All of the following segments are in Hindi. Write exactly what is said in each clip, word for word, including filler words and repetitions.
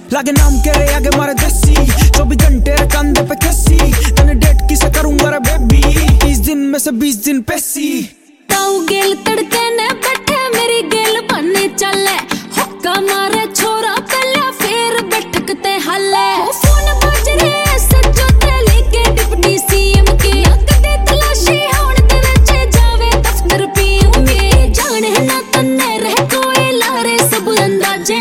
लागे नाम के रे आगे मारे देसी, चौबीस घंटे रे कंधे पे कैसी, तने डेट किसे करूंगा रे बेबी, तीस दिन में से बीस दिन पैसी। ताऊ गेल तड़के ने बैठे मेरी गेल बनने चले, हुक्का मारे छोरा पहले फिर बैठकते हल्ले, फोन बज रहे सजो तेले के डिप्टी सीएम के, कदे तलाशी होने दे वेचे जावे दफ्तर पीएम के, जाने ना तन्ने रह कोई लारे सब अंदाजे।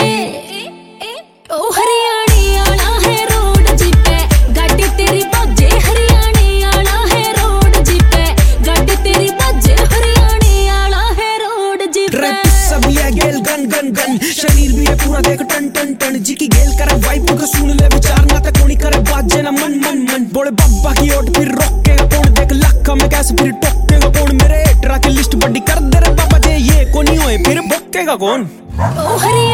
ओ हरियाणी आला है रोड जी पे गाड़ी तेरी बाजे, हरियाणी आला है रोड जी पे गाड़ी तेरी बाजे, हरियाणी आला है रोड जी पे। रैप सब ये गेल गन गन गन, शरीर भी है पूरा देख टन टन टन, जी की गेल करे वाइप को सुन ले विचार ना तक कोनी करे बाजे ना मन मन मन, बोले बब्बा की ओट फिर रोकेगा कौन, देख लाखा में कैसे फिर टोकेगा कौन, मेरे ट्रक की लिस्ट बड़ी कर दे रे बाबा जे ये कोनी होए फिर भोकेगा कौन। ओ हरियाणी